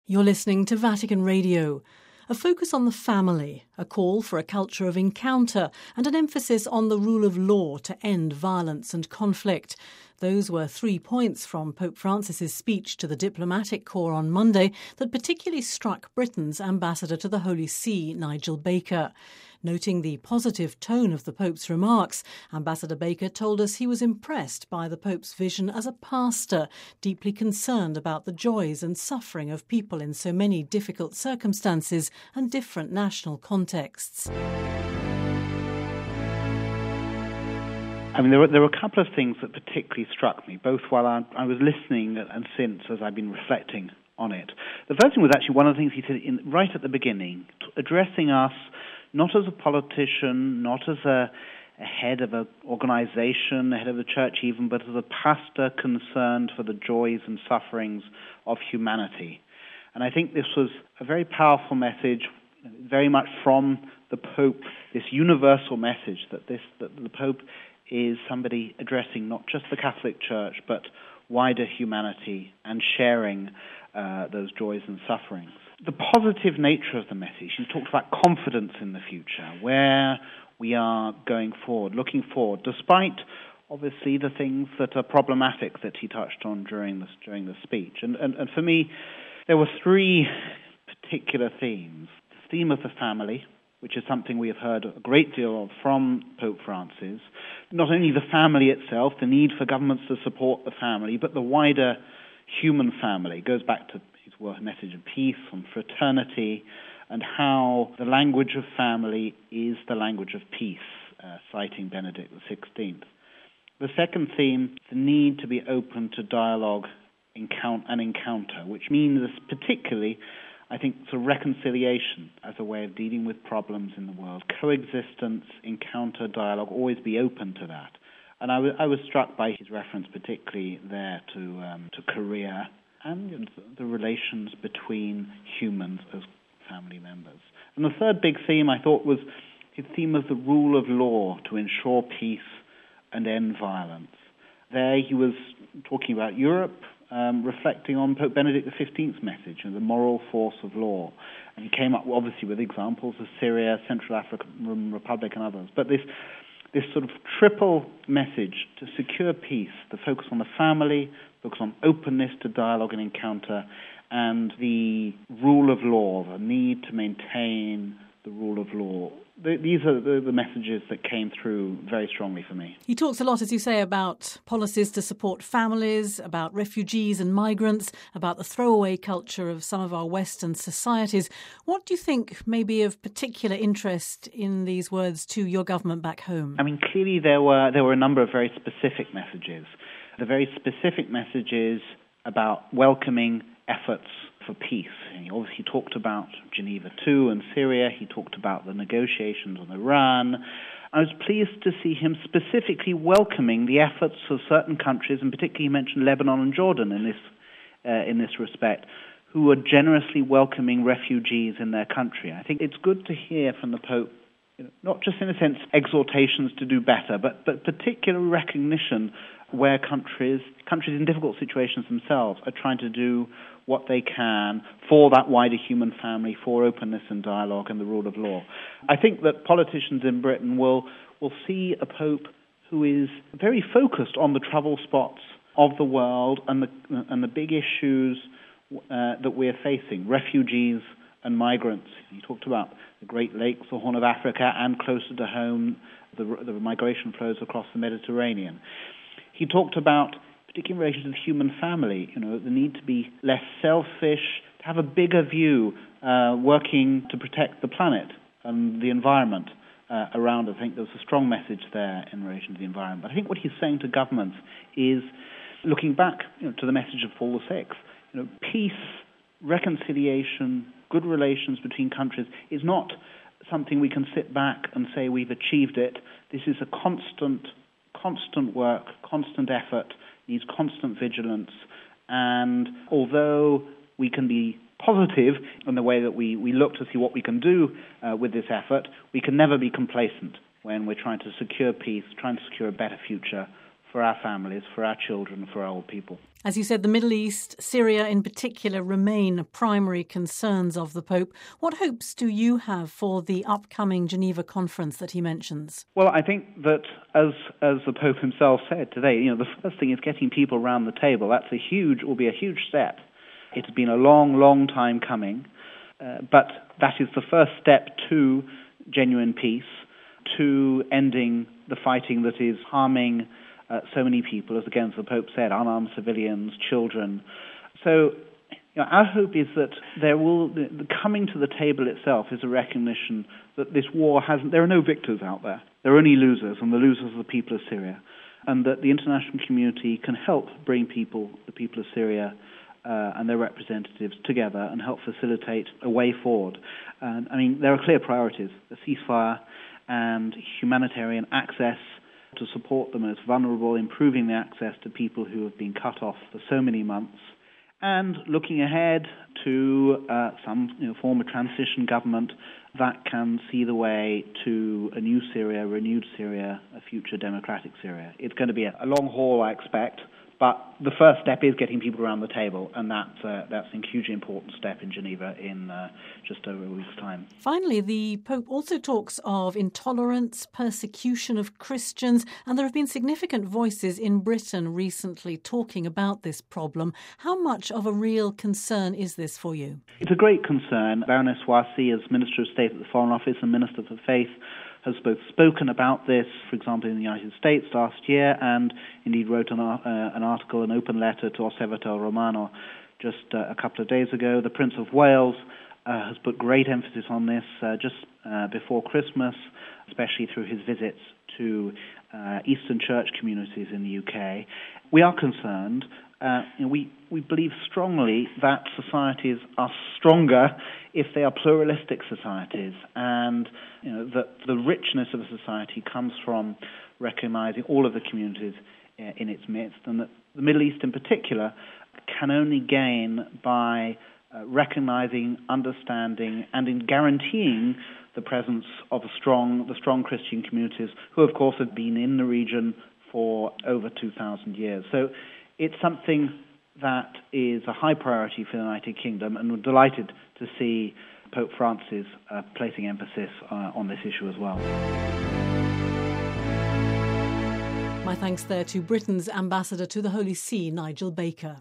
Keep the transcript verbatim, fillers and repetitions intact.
You're listening to Vatican Radio. A focus on the family, a call for a culture of encounter and an emphasis on the rule of law to end violence and conflict. Those were three points from Pope Francis's speech to the diplomatic corps on Monday that particularly struck Britain's ambassador to the Holy See, Nigel Baker. Noting the positive tone of the Pope's remarks, Ambassador Baker told us he was impressed by the Pope's vision as a pastor, deeply concerned about the joys and suffering of people in so many difficult circumstances and different national contexts. I mean, there were, there were a couple of things that particularly struck me, both while I, I was listening and since, as I've been reflecting on it. The first thing was actually one of the things he said in, right at the beginning, addressing us not as a politician, not as a, a head of an organization, a head of the church even, but as a pastor concerned for the joys and sufferings of humanity. And I think this was a very powerful message, very much from the Pope, this universal message that this that the Pope is somebody addressing not just the Catholic Church, but wider humanity and sharing uh, those joys and sufferings. The positive nature of the message, he talked about confidence in the future, where we are going forward, looking forward, despite obviously the things that are problematic that he touched on during the, during the speech. And, and, and for me, there were three particular themes. The theme of the family, which is something we have heard a great deal of from Pope Francis. Not only the family itself, the need for governments to support the family, but the wider human family. It goes back to his message of peace and fraternity, and how the language of family is the language of peace, uh, citing Benedict the sixteenth. The second theme, the need to be open to dialogue and encounter, which means particularly, I think, sort of reconciliation as a way of dealing with problems in the world. Coexistence, encounter, dialogue, always be open to that. And I, w- I was struck by his reference particularly there to um, to Korea and the relations between humans as family members. And the third big theme, I thought, was his theme of the rule of law to ensure peace and end violence. There he was talking about Europe, um, reflecting on Pope Benedict the fifteenth's message and the moral force of law. And he came up, obviously, with examples of Syria, Central African Republic, and others. But this this sort of triple message to secure peace, the focus on the family, focus on openness to dialogue and encounter, and the rule of law, the need to maintain the rule of law. The, these are the, the messages that came through very strongly for me. He talks a lot, as you say, about policies to support families, about refugees and migrants, about the throwaway culture of some of our Western societies. What do you think may be of particular interest in these words to your government back home? I mean, clearly there were there were a number of very specific messages. The very specific messages about welcoming efforts for peace. He obviously talked about Geneva two and Syria. He talked about the negotiations on Iran. I was pleased to see him specifically welcoming the efforts of certain countries, and particularly he mentioned Lebanon and Jordan in this uh, in this respect, who are generously welcoming refugees in their country. I think it's good to hear from the Pope, you know, not just in a sense exhortations to do better, but but particular recognition where countries countries in difficult situations themselves are trying to do what they can for that wider human family, for openness and dialogue and the rule of law. I think that politicians in Britain will will see a Pope who is very focused on the trouble spots of the world and the and the big issues uh, that we're facing, refugees and migrants. He talked about the Great Lakes, the Horn of Africa, and closer to home, the, the migration flows across the Mediterranean. He talked about, particularly in relation to the human family, you know, the need to be less selfish, to have a bigger view, uh, working to protect the planet and the environment uh, around us. I think there was a strong message there in relation to the environment. But I think what he's saying to governments is, looking back, you know, to the message of Paul the Sixth, you know, peace, reconciliation, good relations between countries is not something we can sit back and say we've achieved it. This is a constant constant work, constant effort, needs constant vigilance. And although we can be positive in the way that we, we look to see what we can do uh, with this effort, we can never be complacent when we're trying to secure peace, trying to secure a better future for our families, for our children, for our old people. As you said, the Middle East, Syria in particular, remain primary concerns of the Pope. What hopes do you have for the upcoming Geneva conference that he mentions? Well, I think that, as as the Pope himself said today, you know, the first thing is getting people around the table. That's a huge, will be a huge step. It's been a long, long time coming, uh, but that is the first step to genuine peace, to ending the fighting that is harming Uh, so many people, as again, as the Pope said, unarmed civilians, children. So, you know, our hope is that there will, the, the coming to the table itself is a recognition that this war hasn't, there are no victors out there. There are only losers, and the losers are the people of Syria. And that the international community can help bring people, the people of Syria, uh, and their representatives together and help facilitate a way forward. And, I mean, there are clear priorities: a ceasefire and humanitarian access to support the most vulnerable, improving the access to people who have been cut off for so many months, and looking ahead to uh, some you know, form of transition government that can see the way to a new Syria, renewed Syria, a future democratic Syria. It's going to be a, a long haul, I expect, but the first step is getting people around the table, and that's, uh, that's a hugely important step in Geneva in uh, just over a week's time. Finally, the Pope also talks of intolerance, persecution of Christians, and there have been significant voices in Britain recently talking about this problem. How much of a real concern is this for you? It's a great concern. Baroness Warsi, as Minister of State at the Foreign Office and Minister for Faith, has both spoken about this, for example, in the United States last year, and indeed wrote an, uh, an article, an open letter to Osservatore Romano just uh, a couple of days ago. The Prince of Wales uh, has put great emphasis on this uh, just uh, before Christmas, especially through his visits to uh, Eastern Church communities in the U K. We are concerned. Uh, you know, we, we believe strongly that societies are stronger if they are pluralistic societies, and you know, that the richness of a society comes from recognizing all of the communities uh, in its midst, and that the Middle East in particular can only gain by uh, recognizing, understanding, and in guaranteeing the presence of a strong, the strong Christian communities who, of course, have been in the region for over two thousand years. So it's something that is a high priority for the United Kingdom, and we're delighted to see Pope Francis uh, placing emphasis uh, on this issue as well. My thanks there to Britain's ambassador to the Holy See, Nigel Baker.